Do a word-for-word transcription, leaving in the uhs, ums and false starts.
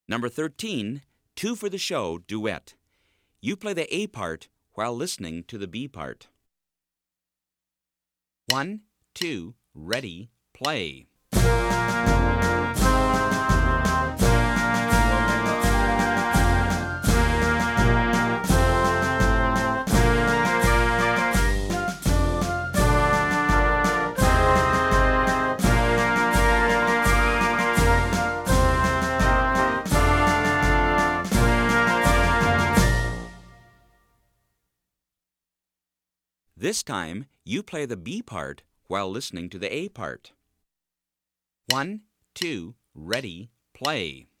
Number thirteen, Two for the Show duet. You play the A part while listening to the B part. One, two, ready, play. This time, you play the B part while listening to the A part. One, two, ready, play.